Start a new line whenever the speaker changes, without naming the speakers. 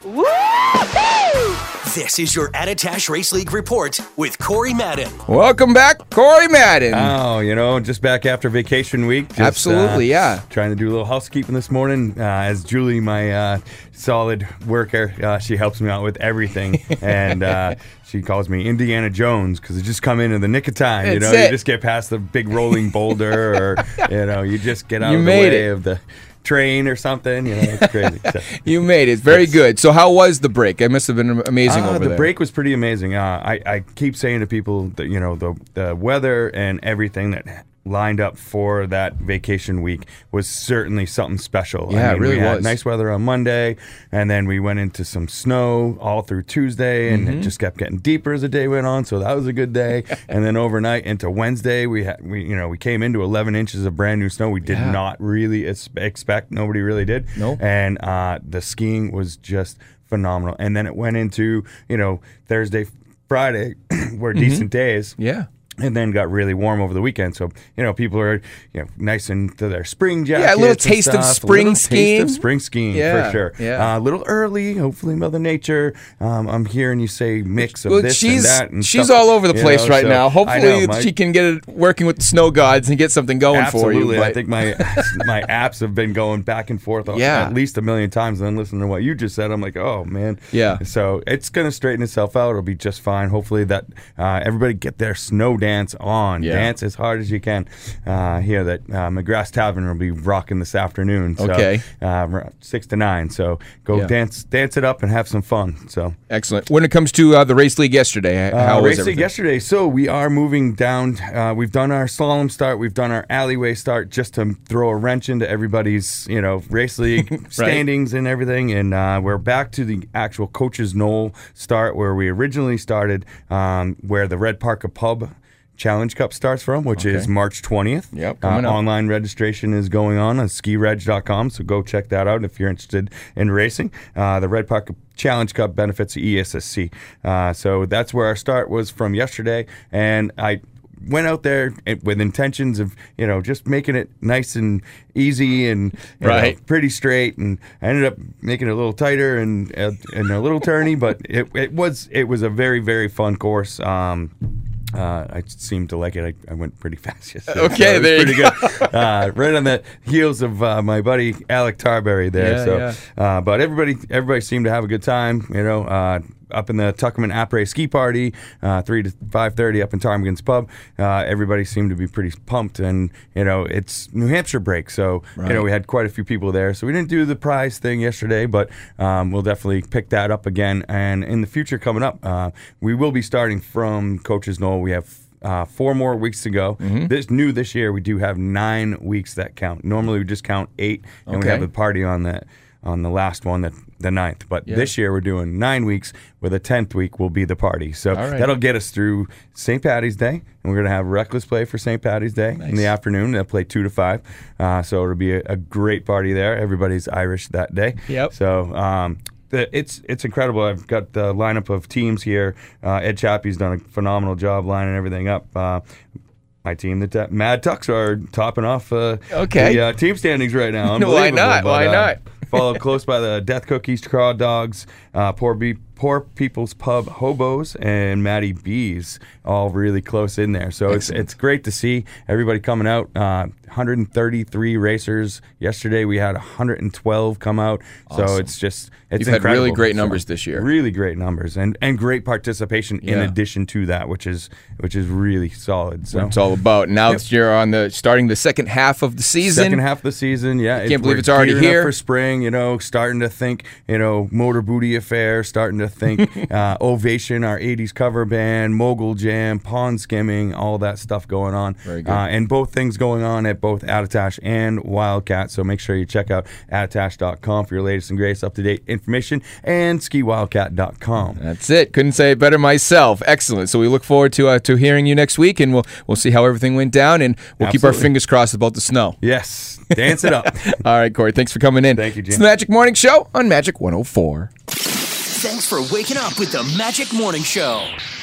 This is your Attitash Race League report with Corey Madden.
Welcome back, Corey Madden.
Oh, just back after vacation week. Just,
Absolutely, yeah.
Trying to do a little housekeeping this morning. As Julie, my solid worker, she helps me out with everything. And she calls me Indiana Jones because I just come in the nick of time. You just get past the big rolling boulder or, you just get out of the way of the train or something. It's crazy. So,
you made it. Very good. So how was the break? It must have been amazing over there.
The break was pretty amazing. I keep saying to people that, the weather and everything that lined up for that vacation week was certainly something special.
Yeah, it really
we had
was.
Nice weather on Monday, and then we went into some snow all through Tuesday, and it just kept getting deeper as the day went on. So that was a good day. And then overnight into Wednesday, we came into 11 inches of brand new snow. We did not really expect. Nobody really did.
Nope.
And the skiing was just phenomenal. And then it went into Thursday, Friday were decent days.
Yeah.
And then got really warm over the weekend. So, people are, nice into their spring jackets.
Yeah, a little taste of spring skiing.
Taste of spring skiing, for sure.
Yeah.
A little early, hopefully Mother Nature. I'm hearing you say mix of this and that. And
she's
stuff,
all over the place right now. Hopefully she can get it working with the snow gods and get something going for you.
Absolutely. I think my apps have been going back and forth at least a million times. And then listening to what you just said, I'm like, oh, man.
Yeah.
So it's going to straighten itself out. It'll be just fine. Hopefully that everybody get their snow dance on.
Yeah.
Dance as hard as you can. Here that McGrath's Tavern will be rocking this afternoon. So,
okay.
6 to 9. So go dance it up and have some fun. So
excellent. When it comes to the race league yesterday, how was
race league yesterday? So we are moving down. We've done our slalom start. We've done our alleyway start just to throw a wrench into everybody's race league standings and everything. And we're back to the actual Coaches Knoll start where we originally started, where the Red Parker Pub Challenge Cup starts from, which is March 20th.
Yep, coming up.
Online registration is going on skireg.com, so go check that out if you're interested in racing. The Red Park Challenge Cup benefits the ESSC. So that's where our start was from yesterday, and I went out there with intentions of, just making it nice and easy and pretty straight, and I ended up making it a little tighter and a little turny, but it was a very, very fun course. I seemed to like it. I went pretty fast yesterday.
Okay,
so
there you go.
Good. Right on the heels of my buddy Alec Tarberry there. But everybody seemed to have a good time. Up in the Tuckerman Après Ski Party, 3 to 5:30 up in Ptarmigan's Pub. Everybody seemed to be pretty pumped, and it's New Hampshire break, so we had quite a few people there. So we didn't do the prize thing yesterday, but we'll definitely pick that up again. And in the future coming up, we will be starting from Coaches Knoll. We have 4 more weeks to go. This year, we do have 9 weeks that count. Normally, we just count 8, and we have a party on the last one, the 9th. But this year, we're doing 9 weeks, where the 10th week will be the party. So that'll get us through St. Patty's Day, and we're going to have Reckless play for St. Patty's Day in the afternoon. They'll play 2 to 5. So it'll be a great party there. Everybody's Irish that day.
Yep.
So it's incredible. I've got the lineup of teams here. Ed Chappie's done a phenomenal job lining everything up. My team, the Mad Tucks, are topping off the team standings right now.
Why not? Why not?
Followed close by the Death Cookies, Craw Dogs, Poor People's Pub Hobos, and Matty B's, all really close in there. So it's great to see everybody coming out. 133 racers. Yesterday we had 112 come out. Awesome. So it's
You've
incredible.
had really great numbers this year.
Really great numbers and great participation in addition to that, which is really solid. So
what it's all about. Now you're starting the second half of the season.
Second half of the season, yeah.
I can't believe it's already here.
Up for spring, starting to think, Motor Booty Affair, starting to think Ovation, our 80s cover band, Mogul Jam, Pond Skimming, all that stuff going on.
Very good.
And both things going on at both Attitash and Wildcat. So make sure you check out attitash.com for your latest and greatest up-to-date information, and skiwildcat.com.
That's it. Couldn't say it better myself. Excellent. So we look forward to hearing you next week, and we'll see how everything went down, and we'll keep our fingers crossed about the snow.
Yes. Dance it up.
All right, Corey. Thanks for coming in.
Thank you, Jim.
It's the Magic Morning Show on Magic 104.
Thanks for waking up with the Magic Morning Show.